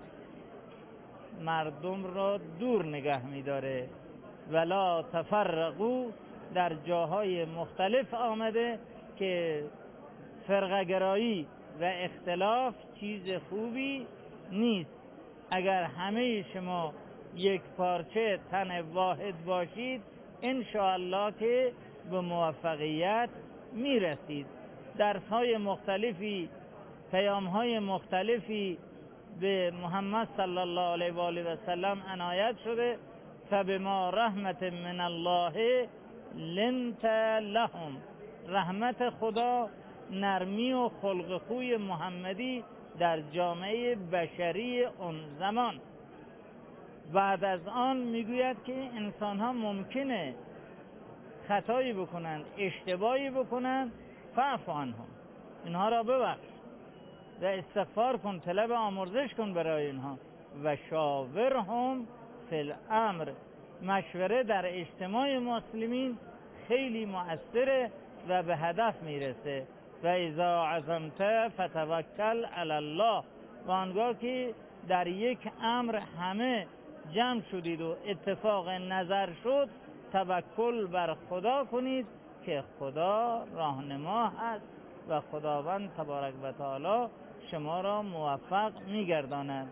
[SPEAKER 10] مردم را دور نگه می‌داره. ولا تفرقوا در جاهای مختلف آمده که فرقه‌گرایی و اختلاف چیز خوبی نیست. اگر همه شما یک پارچه تن واحد باشید انشاءالله که به موفقیت میرسید. درس‌های مختلفی، پیام‌های مختلفی به محمد صلی الله علیه و آله و سلم عنایت شده، فبما رحمت من الله لنت لهم. رحمت خدا، نرمی و خلق خوی محمدی در جامعه بشری اون زمان. بعد از آن میگوید که انسان ها ممکنه خطایی بکنند، اشتباهی بکنند، فاعف عنهم، اینها را ببخش و استغفار کن، طلب آمرزش کن برای اینها. و شاورهم فی الامر، مشوره در اجتماع مسلمین خیلی مؤثره و به هدف میرسه. و اذا عزمت فتوکل علی الله، و آنگاه که در یک امر همه جمع شدید و اتفاق نظر شد، توکل بر خدا کنید که خدا راهنما هست و خداوند تبارک و تعالی شما را موفق میگرداند.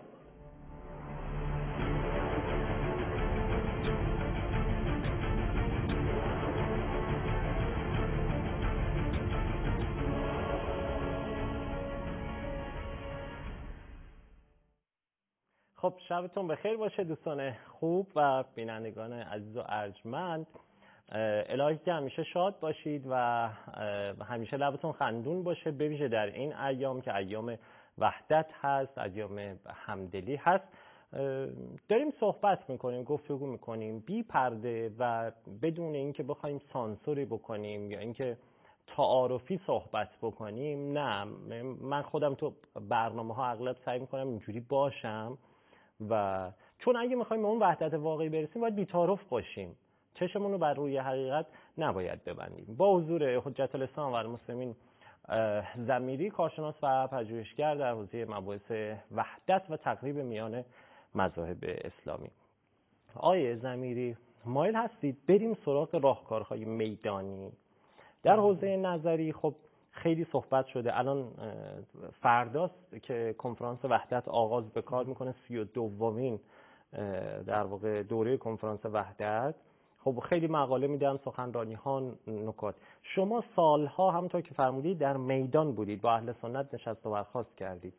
[SPEAKER 1] خب شبتون بخیر باشه دوستان خوب و بینندگان عزیز و ارجمند. الهی که همیشه شاد باشید و همیشه لبتون خندون باشه، بویژه در این ایام که ایام وحدت هست، ایام همدلی هست. داریم صحبت میکنیم، گفتگو میکنیم بی پرده و بدون اینکه بخوایم سانسوری بکنیم یا اینکه تعارفی صحبت بکنیم. نه، من خودم تو برنامه ها اغلب سعی میکنم اینجوری باشم و چون اگه میخوایم به اون وحدت واقعی برسیم باید بی‌تعارف باشیم، چشمون رو بر روی حقیقت نباید ببندیم. با حضور حجت الاسلام و المسلمین ضمیری، کارشناس و پژوهشگر در حوزه مباحث وحدت و تقریب میان مذاهب اسلامی. آقای ضمیری، مایل هستید بریم سراغ راهکارهای میدانی؟ در حوزه نظری خب خیلی صحبت شده. الان فرداست که کنفرانس وحدت آغاز به کار میکنه، 32مین در واقع دوره کنفرانس وحدت. خب خیلی مقاله میدن، سخنرانی ها، نکات. شما سالها همونطور که فرمودید در میدان بودید، با اهل سنت نشست و برخاست کردید.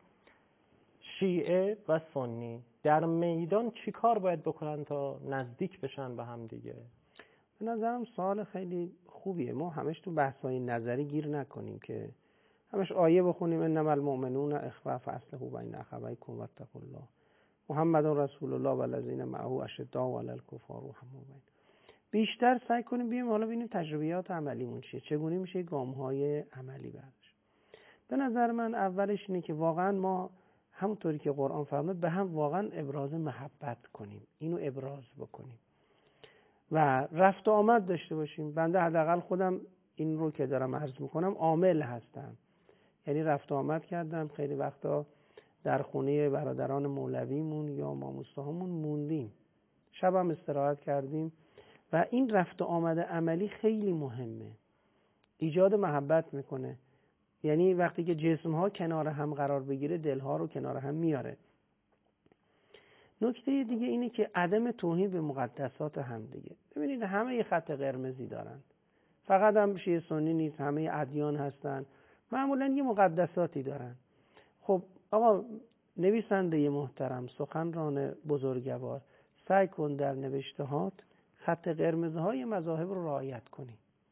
[SPEAKER 1] شیعه و سنی در میدان چی کار باید بکنن تا نزدیک بشن به هم دیگه؟
[SPEAKER 3] به نظرم سوال خیلی خوبیه. ما همش تو بحث‌های نظری گیر نکنیم که همش آیه بخونیم انما المؤمنون اخوه فاصلحوا بین اخویکم واتقوا الله محمد رسول الله والذین معه اشداء علی الکفار رحماء بین. بیشتر سعی کنیم بیایم حالا ببینیم تجربیات عملیمون چیه، چگونه میشه گام‌های عملی برداشت. به نظر من اولش اینه که واقعا ما همونطوری که قرآن فرمود به هم واقعا ابراز محبت کنیم، اینو ابراز بکنیم و رفت و آمد داشته باشیم. بنده حداقل خودم این رو که دارم عرض میکنم عامل هستم، یعنی رفت و آمد کردم. خیلی وقتا در خونه برادران مولویمون یا ماموستاهامون موندیم، شبم استراحت کردیم و این رفت و آمد عملی خیلی مهمه، ایجاد محبت میکنه. یعنی وقتی که جسم ها کنار هم قرار بگیره دلها رو کنار هم میاره. نکته دیگه اینه که عدم توهین به مقدسات هم دیگه. ببینید همه یه خط قرمزی دارن، فقط هم شیعه سنی نیست، همه ادیان هستن، معمولا یه مقدساتی دارن. خب آقا نویسنده محترم، سخنران بزرگوار، سعی کن در نوشتهات خط قرمزهای مذاهب رو رعایت کنی.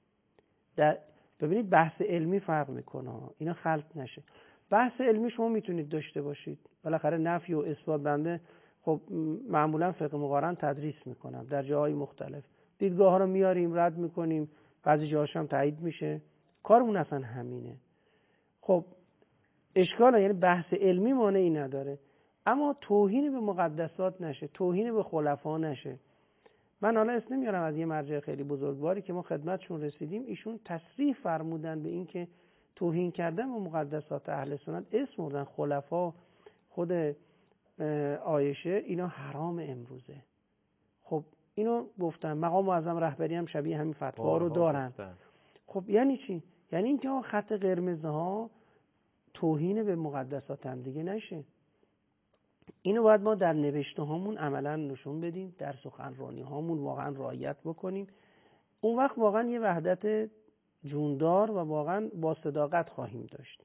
[SPEAKER 3] ببینید بحث علمی فرق میکنه، اینا خلط نشه. بحث علمی شما میتونید داشته باشید، بالاخره نفی و اثبات. بنده خب معمولا فقه مقارن تدریس میکنم در جاهای مختلف، دیدگاه ها رو میاریم رد میکنیم، بعضی جاهاش هم تایید میشه، کارمون اصلا همینه. خب اشکاله، یعنی بحث علمی مانعی نداره، اما توهین به مقدسات نشه، توهین به خلفا نشه. من حالا اسم نمیارم از یه مرجع خیلی بزرگواری که ما خدمتشون رسیدیم، ایشون تصریح فرمودن به این که توهین کردن به مقدسات اهل سنت، اسم بردن خلفا، خود عایشه، اینا حرام امروزه. خب اینو گفتن، مقام معظم رهبری هم شبیه همین فتوا رو دارن. خب یعنی چی؟ یعنی اینکه خط قرمزها توهین به مقدسات هم دیگه نشه. اینو باید ما در نوشته هامون عملا نشون بدیم، در سخنرانی هامون واقعا رعایت بکنیم. اون وقت واقعا یه وحدت جوندار و واقعا با صداقت خواهیم داشت.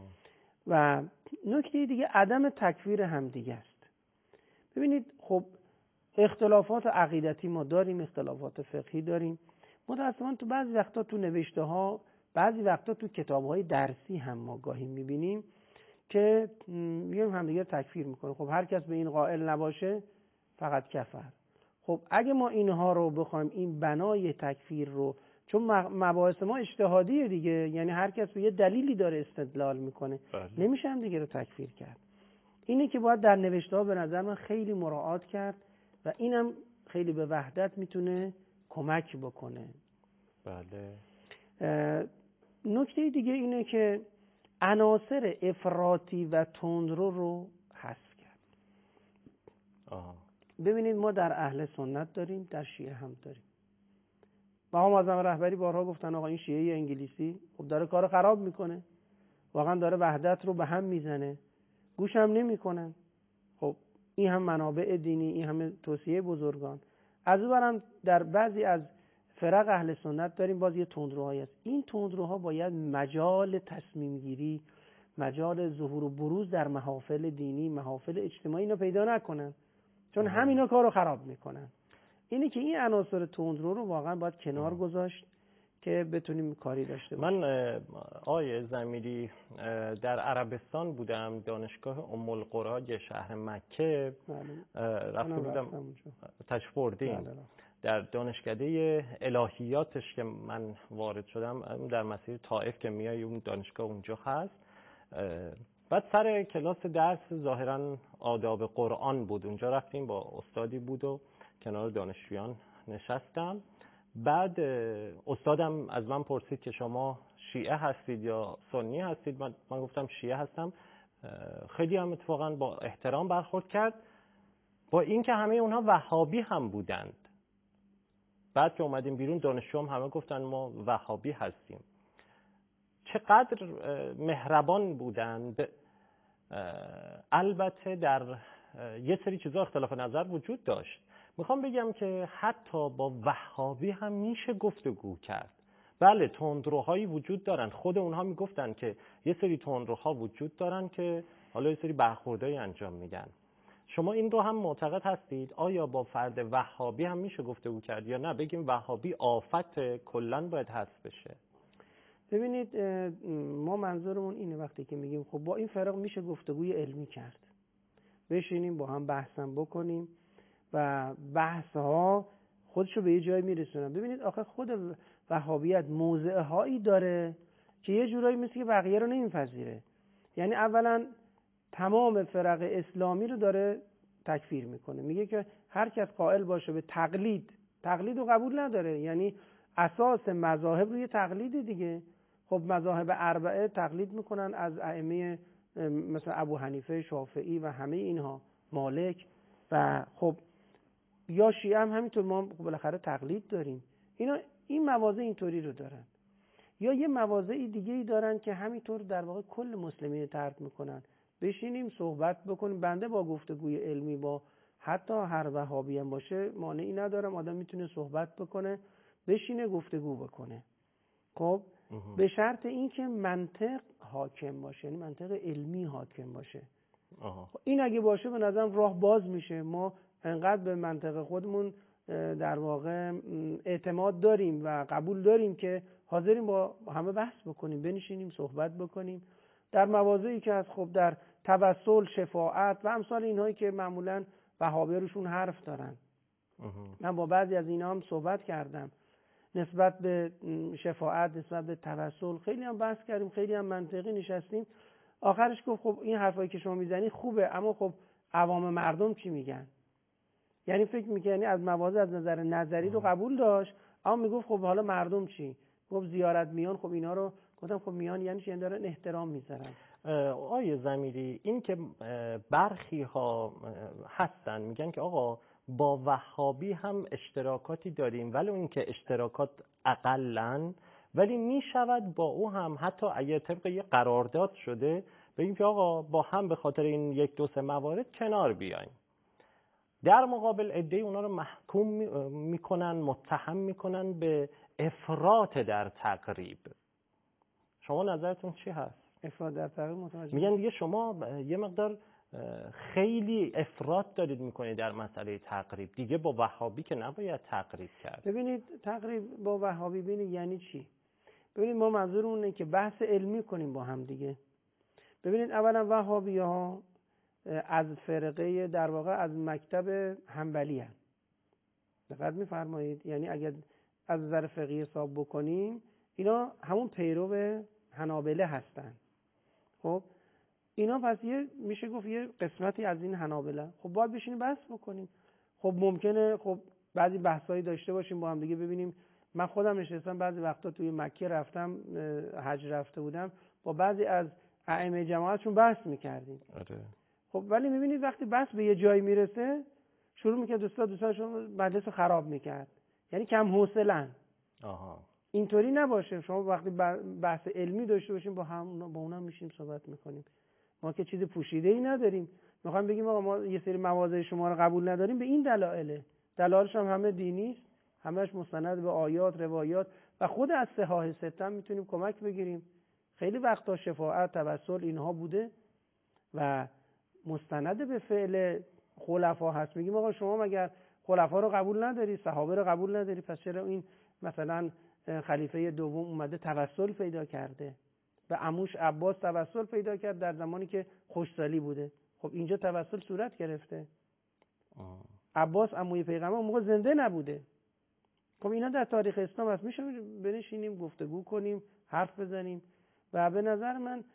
[SPEAKER 3] و نکته دیگه عدم تکفیر همدیگه است. ببینید خب اختلافات عقیدتی ما داریم، اختلافات فقهی داریم، متأسفانه تو بعضی وقتا تو نوشته ها، بعضی وقتا تو کتاب های درسی هم ما گاهی میبینیم که میگیم همدیگه تکفیر میکنه. خب هر کس به این قائل نباشه فقط کفر. خب اگه ما اینها رو بخوایم، این بنای تکفیر رو، چون مباحث ما اجتهادیه دیگه، یعنی هر کس به یه دلیلی داره استدلال میکنه، نمیشه هم دیگه رو تکفیر کرد. اینه که باید در نوشته ها به نظر من خیلی مراعات کرد و اینم خیلی به وحدت میتونه کمک بکنه.
[SPEAKER 1] بله.
[SPEAKER 3] نکته دیگه اینه که عناصر افراطی و تندرو رو حذف کرد. ببینید ما در اهل سنت داریم، در شیعه هم داریم. مقام معظم رهبری بارها گفتن آقا این شیعه انگلیسی خب داره کارو خراب میکنه، واقعا داره وحدت رو به هم میزنه، گوش هم نمیکنن. خب این هم منابع دینی، این هم توصیه بزرگان. از اون برم در بعضی از فرق اهل سنت داریم باز یه تندروهایی هست. این تندروها باید مجال تصمیم گیری، مجال ظهور و بروز در محافل دینی، محافل اجتماعی اینا پیدا نکنن. چون همینا کارو خراب میکنن. اینی که این عناصر تندرو رو واقعا باید کنار گذاشت که بتونیم کاری داشته باشیم.
[SPEAKER 1] من آیه زمیری در عربستان بودم، دانشگاه ام القری شهر مکه رفته بودم، تشریف بردیم. در دانشکده الهیاتش که من وارد شدم، در مسیر طائف که میای اون دانشگاه اونجا هست. بعد سر کلاس درس ظاهرا آداب قرآن بود، اونجا رفتیم، با استادی بود و کنار دانشجویان نشستم. بعد استادم از من پرسید که شما شیعه هستید یا سنی هستید؟ من گفتم شیعه هستم. خیلی هم اتفاقا با احترام برخورد کرد، با اینکه همه اونها وهابی هم بودند. بعد که اومدیم بیرون دانشجوام همه گفتن ما وهابی هستیم. چقدر مهربان بودند. البته در یه سری چیزا اختلاف نظر وجود داشت. میخوام بگم که حتی با وهابی هم میشه گفتگو کرد. بله تندروهایی وجود دارن، خود اونها میگفتن که یه سری تندروها وجود دارن که حالا یه سری برخوردایی انجام میدن. شما این رو هم معتقد هستید؟ آیا با فرد وهابی هم میشه گفتگو کرد یا نه بگیم وهابی آفت کلن باید حذف بشه؟
[SPEAKER 3] ببینید ما منظورمون اینه وقتی که میگیم خب با این فرق میشه گفتگوی علمی کرد، بشینیم با هم بحثم بکنیم و بحث ها خودشو به یه جای میرسونن. ببینید آخه خود وهابیت موضع هایی داره که یه جورایی مثل که بقیه رو نمیپذیره. یعنی اولا تمام فرق اسلامی رو داره تکفیر میکنه، میگه که هر کس قائل باشه به تقلید رو قبول نداره. یعنی اساس مذاهب روی تقلید دیگه. خب مذاهب اربعه تقلید میکنن از ائمه مثل ابو حنیفه، شافعی و همه اینها، مالک، و خب یا شیعه هم همینطور، ما بالاخره تقلید داریم. اینا این مواضع اینطوری رو دارن. یا یه مواضعی دیگه ای دارن که همینطور در واقع کل مسلمین طرد میکنن. بشینیم صحبت بکنیم. بنده با گفتگوی علمی با حتی هر وهابی هم باشه مانعی ندارم، آدم میتونه صحبت بکنه، بشینه گفتگو بکنه. خب به شرط اینکه منطق حاکم باشه، یعنی منطق علمی حاکم باشه. این اگه باشه به نظرم راه باز میشه. ما انقدر به منطق خودمون در واقع اعتماد داریم و قبول داریم که حاضریم با همه بحث بکنیم، بنشینیم صحبت بکنیم در مواضعی که از خب در توسل، شفاعت و امثال اینهایی که معمولا وهابی روشون حرف دارن. من با بعضی از اینا هم صحبت کردم نسبت به شفاعت، نسبت به توسل، خیلی هم بحث کردیم، خیلی هم منطقی نشستیم. آخرش گفت خب این حرفایی که شما میزنی خوبه، اما خب عوام مردم چی میگن؟ یعنی فکر میکنی از مواضع از نظر نظری رو قبول داشت، اما میگفت خب حالا مردم چی؟ گفت زیارت میان. خب اینا رو گفتم خب میان یعنی چی؟ دارن احترام میذارن.
[SPEAKER 1] آیه زمیری این که برخی ها هستن میگن که آقا با وهابی هم اشتراکاتی داریم، ولی اون که اشتراکات اقلن، ولی میشود با او هم حتی اگه طبق یه قرارداد شده بگیم که آقا با هم به خاطر این یک دو سه موارد کنار بیایم. در مقابل عده اونا رو محکوم میکنن، متهم میکنن به افراط در تقریب. شما نظرتون چی هست؟
[SPEAKER 3] افراط در تقریب متوجه
[SPEAKER 1] میگن دیگه شما یه مقدار خیلی افراط دارید میکنید در مسئله تقریب، دیگه با وهابی که نباید تقریب کرد.
[SPEAKER 3] ببینید تقریب با وهابی ببینید یعنی چی؟ ببینید ما منظورمون اینه که بحث علمی کنیم با هم دیگه. ببینید اولا وهابی ها از فرقه در واقع از مکتب حنبلی هست. دقت می‌فرمایید؟ یعنی اگر از نظر فقهی حساب بکنیم اینا همون پیرو حنابله هستن. خب اینا پس میشه گفت یه قسمتی از این حنابله. خب باید بشینیم بحث بکنیم. خب ممکنه خب بعضی بحثایی داشته باشیم با هم دیگه. ببینیم من خودم نشستم بعضی وقتا توی مکه رفتم، حج رفته بودم، با بعضی از ائمه جماعتشون بحث می‌کردیم.
[SPEAKER 1] آره.
[SPEAKER 3] خب ولی می‌بینید وقتی بحث به یه جایی میرسه شروع می‌کنه دوستاشون مجلس رو خراب می‌کرد. یعنی کم حوصله‌ن. اینطوری نباشه. شما وقتی بحث علمی داشته باشیم با اونها میشیم صحبت می‌کنیم. ما که چیز پوشیده‌ای نداریم. می‌خوایم بگیم آقا ما یه سری مواضع شما رو قبول نداریم به این دلایله. دلایلش هم همه دینی است. همش مستند به آیات، روایات و خود از صحاح سته میتونیم کمک بگیریم. خیلی وقتا شفاعت، توسل اینها بوده و مستند به فعل خلفا هست میگیم آقا شما مگر خلفا رو قبول نداری، صحابه رو قبول نداری، پس چرا این مثلا خلیفه دوم اومده توسل پیدا کرده، به عموش عباس توسل پیدا کرد در زمانی که خوشسالی بوده؟ خب اینجا توسل صورت گرفته. عباس عموی پیغمبر اون موقع زنده نبوده. خب اینا در تاریخ اسلام هست، میشه بنشینیم گفتگو کنیم، حرف بزنیم. و به نظر من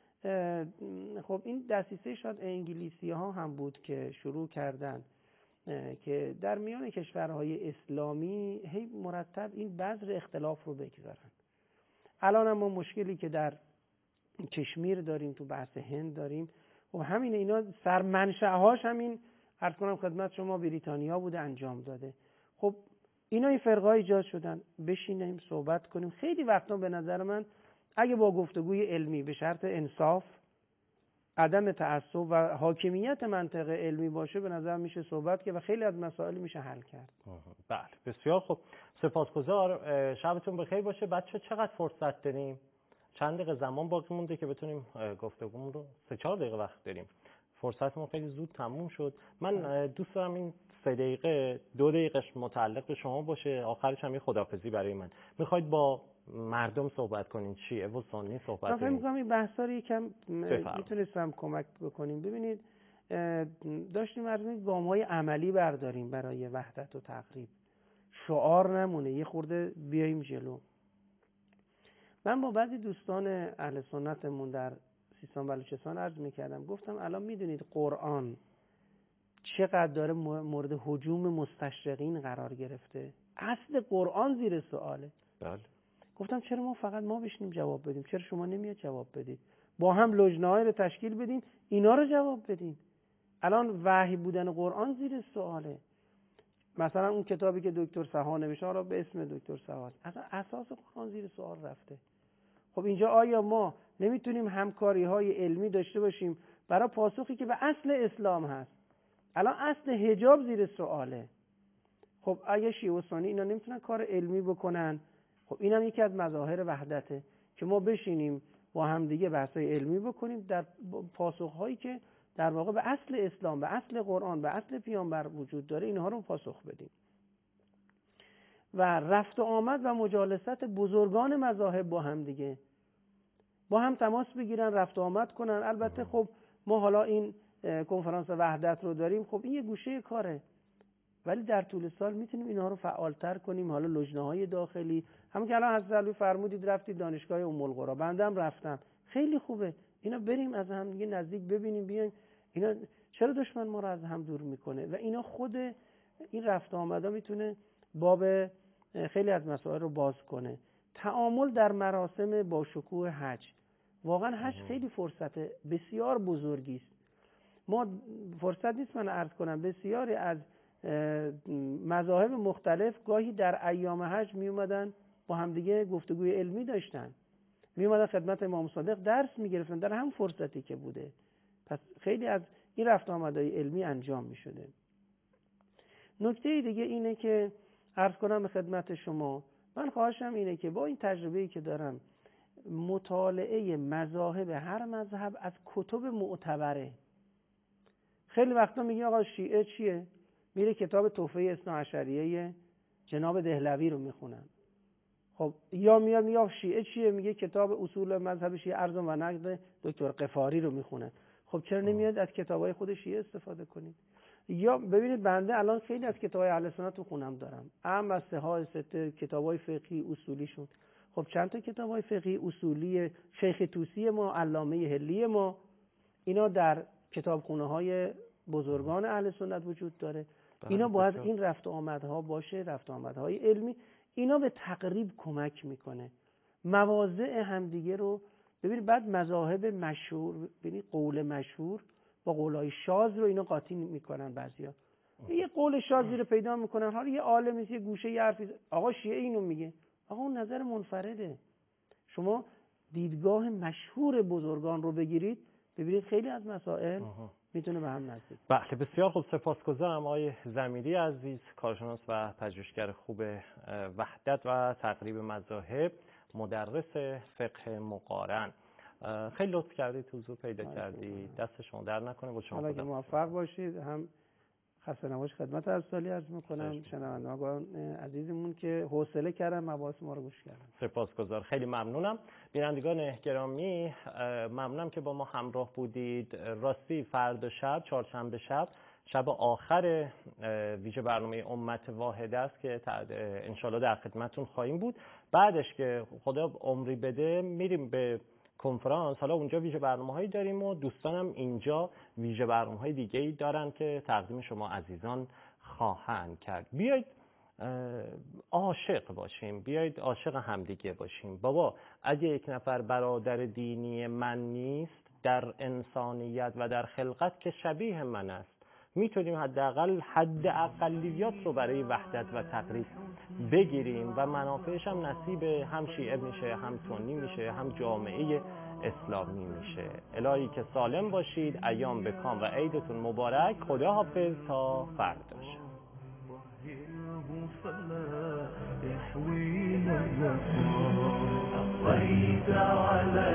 [SPEAKER 3] خب این دسیسه شاید انگلیسی ها هم بود که شروع کردن که در میان کشورهای اسلامی هی مرتب این بذر اختلاف رو بگذارن. الان هم ما مشکلی که در کشمیر داریم، تو بحث هند داریم، خب همین اینا سرمنشأهاش همین عرض کنم خدمت شما بریتانیا بوده انجام داده. خب اینا این فرقه ایجاد شدن، بشینیم صحبت کنیم. خیلی وقتا به نظر من اگه با گفتگوی علمی به شرط انصاف، عدم تعصب و حاکمیت منطق علمی باشه، به نظر میشه صحبت کرد و خیلی از مسائل میشه حل کرد.
[SPEAKER 1] بله بسیار خوب، سپاسگزار، شبتون بخیر باشه. بچه چقدر فرصت داریم؟ چند دقیقه زمان باقی مونده که بتونیم گفتگومون رو 3-4 دقیقه وقت داریم. فرصتمون خیلی زود تموم شد. من دوست دارم این 3 دقیقه 2 دقیقهش متعلق به شما باشه، آخرش هم یه خداحافظی برای من. میخواید با مردم صحبت کنین، شیعه و سنی صحبت کنین؟
[SPEAKER 3] من فکر می‌کنم این بحثا رو یکم میتونستم کمک بکنیم. ببینید داشتیم از این گام‌های عملی برداریم برای وحدت و تقریب، شعار نمونه، یه خورده بیایم جلو. من با بعضی دوستان اهل سنتمون در سیستان بلوچستان عرض میکردم، گفتم الان میدونید قرآن چقدر داره مورد هجوم مستشرقین قرار گرفته؟ اصل قرآن زیر سواله.
[SPEAKER 1] بله.
[SPEAKER 3] گفتم چرا ما بشینیم جواب بدیم؟ چرا شما نمیاد جواب بدید؟ با هم لجنه‌ای رو تشکیل بدیم، اینا رو جواب بدیم. الان وحی بودن قرآن زیر سواله. مثلا اون کتابی که دکتر سها نوشته را به اسم دکتر سها، اصلا اساس قرآن زیر سوال رفته. خب اینجا آیا ما نمیتونیم همکاری‌های علمی داشته باشیم برای پاسخی که به اصل اسلام هست؟ الان اصل حجاب زیر سواله. خب اگه شیعه و سنی اینا نمیتونن کار علمی بکنن، خب اینم یکی از مظاهر وحدته که ما بشینیم با هم دیگه بحث‌های علمی بکنیم در پاسخ‌هایی که در واقع به اصل اسلام، به اصل قرآن، به اصل پیامبر وجود داره، اینها رو پاسخ بدیم. و رفت و آمد و مجالست بزرگان مذاهب با هم دیگه، با هم تماس بگیرن، رفت و آمد کنن. البته خب ما حالا این کنفرانس وحدت رو داریم، خب این یه گوشه کاره، ولی در طول سال میتونیم اینها رو فعالتر کنیم. حالا لجنه‌های داخلی، همون که الان حضرت علی فرمودید رفتید دانشگاه ام القری، بنده هم رفتم، خیلی خوبه. اینا بریم از هم دیگه نزدیک ببینیم، بیایم. اینا چرا دشمن ما رو از هم دور میکنه؟ و اینا خود این رفت و آمدا میتونه باب خیلی از مسائل رو باز کنه. تعامل در مراسم با شکوه حج، واقعا حج خیلی فرصت بسیار بزرگی است. ما فرصت نیست من عرض کنم، بسیاری از مذاهب مختلف گاهی در ایام حج می اومدن با همدیگه گفتگوی علمی داشتن، می اومدن خدمت امام صادق درس می گرفتن در هم فرصتی که بوده. پس خیلی از این رفت آمدهای علمی انجام می شده. نکته دیگه اینه که عرض کنم به خدمت شما، من خواهشم اینه که با این تجربه‌ای که دارم، مطالعه مذاهب هر مذهب از کتب معتبره. خیلی وقتا میگه آقا شیعه چیه؟ میره کتاب تحفه اثناعشریه جناب دهلوی رو میخونن. خب یا میاد میگه شیعه چیه؟ میگه کتاب اصول مذهب شیعه ارز و نقد دکتر قفاری رو میخونن. خب چرا نمیاد از کتابای خود شیعه استفاده کنید؟ یا ببینید بنده الان خیلی از کتابای اهل سنت تو خونم دارم، اهم از سته کتابای فقهی اصولیشون. خب چند تا کتابای فقهی اصولی شیخ طوسی ما، علامه هلی ما، اینا در کتابخونه‌های بزرگان اهل سنت وجود داره. اینا باید این رفت و آمدها باشه، رفت و آمدهای علمی. اینا به تقریب کمک میکنه. مواضع همدیگه رو ببینید. بعد مذاهب مشهور، ببینید قول مشهور با قولای شاذ رو اینا قاطی میکنن. بعضیا یه قول شاذی رو پیدا میکنن، حالا یه عالمی یه گوشه یه حرفی، آقا شیعه اینو میگه، آقا اون نظر منفرده. شما دیدگاه مشهور بزرگان رو بگیرید، ببینید خیلی از مسائل میتونه به هم نزدیک.
[SPEAKER 1] بله بسیار خوب، سپاسگزارم آقای ضمیری عزیز، کارشناس و پژوهشگر خوب وحدت و تقریب مذاهب، مدرس فقه مقارن. خیلی لطف کردید، حضور پیدا کردید، دست شما در نکنه. با شما
[SPEAKER 3] موفق باشید. هم خسته نباش خدمت ارسالی عرض میکنم شنوندگان عزیزمون که حوصله کردن مباحث ما رو گوش کردن.
[SPEAKER 1] سپاسگزار، خیلی ممنونم. بینندگان گرامی ممنونم که با ما همراه بودید. راستی فردا شب، چهارشنبه شب آخر ویژه برنامه امت واحده است که انشالله در خدمتون خواهیم بود. بعدش که خدا عمری بده میریم به کنفرانس. حالا اونجا ویژه برنامه‌هایی داریم و دوستانم اینجا ویژه برنامه‌های دیگه‌ای دارن که تقدیم شما عزیزان خواهند کرد. بیایید عاشق باشیم، بیایید عاشق همدیگه باشیم. بابا اگه یک نفر برادر دینی من نیست، در انسانیت و در خلقت که شبیه من است، میتونیم حداقل حد اقلیت رو برای وحدت و تقریب بگیریم و منافعش هم نصیب هم شیعه میشه، هم سنی میشه، هم جامعه اسلامی میشه. الهی که سالم باشید، ایام بکام و عیدتون مبارک. خدا حافظ تا فردا.
[SPEAKER 4] على